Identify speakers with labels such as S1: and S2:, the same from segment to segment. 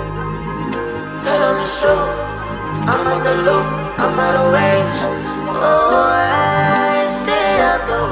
S1: Tell them it's true. I'm out the loop, I'm out of range. Oh, I stay out the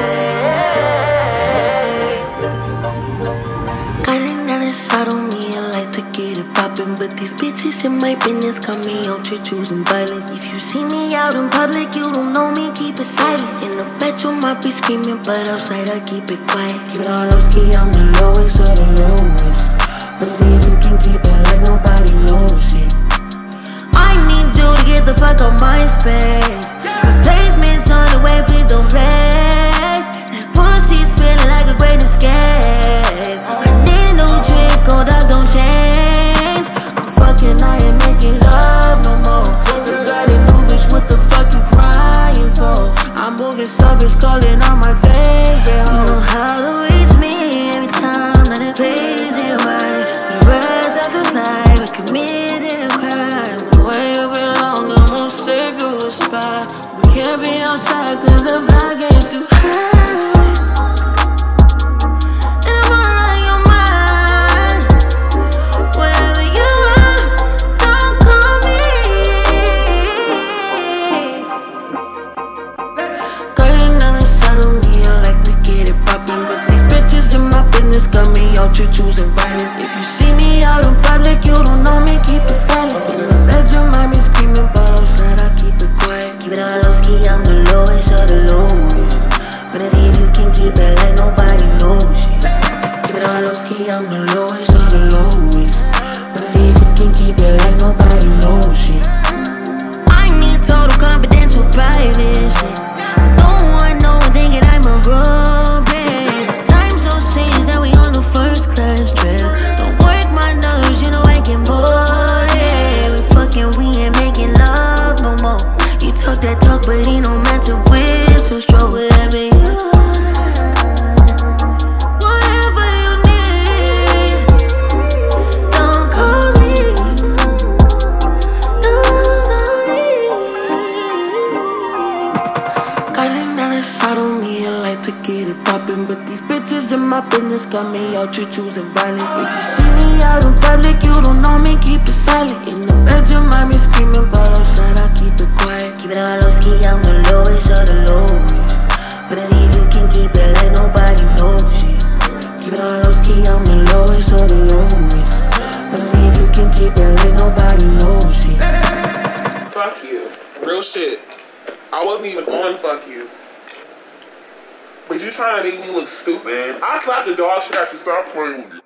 S1: way. Got another side on me, I like to get it poppin'. But these bitches in my business got me out here choosing violence. If you see me out in public, you don't know me, keep it silent. In the bedroom, I be screaming, but outside I keep it quiet. Keep it all low-key, I'm the lowest of the lowest. But see if you can keep it like nobody knows it. I need you to get the fuck out my space. Replacements on the way, please don't play. That pussy's feeling like a great escape. I need a new trick, gold up, don't change. I'm fucking, I ain't making love no more. You got a new bitch, what the fuck you crying for? I'm moving service, calling on my favorite hoes. You know how to reach me every time that it plays it right. We rise up at night, we committed a crime. Way over long, I'm gonna save you a spot. We can't be outside cause the block is too high. And I'm all on your mind. Wherever you are, don't call me. Got another side on me, I like to get it poppin'. But these bitches in my business got me out here choosing violence. If you see me out in public, you don't know me, keep it silent. In the bedroom, I be screaming, but outside I keep it quiet. Keep it all low-key, I'm the lowest of the lowest. But I see if you can keep it like nobody knows it. Keep it all low-key, I'm the lowest of the lowest. But I see if you can keep it like nobody knows it. I need total confidential private shit. Don't want no one thinking I'm a broke bitch. Time so strange that we on the first class trip. Don't work my nerves, you know I can board it. We fucking, we ain't making love no more. You talk that talk, but ain't no man to win. So strong, whatever you want, whatever you need. Don't call me, don't call me. Got another side on me, I like to get it poppin'. But these bitches in my business got me out here choosing violence. If you see me out in public, you don't know me, keep it silent. In the bedroom, I be screaming, but outside I keep it quiet. Keep it all low-key, I'm the lowest of the lowest. But I see if you can keep it like nobody knows it. Keep it all low-key, I'm the lowest of the lowest. But I see if you can keep it like nobody knows it.
S2: Fuck you. Real shit. I wasn't even on fuck you. But you trying to make me look stupid? I slapped the dog shit after stop playing with you.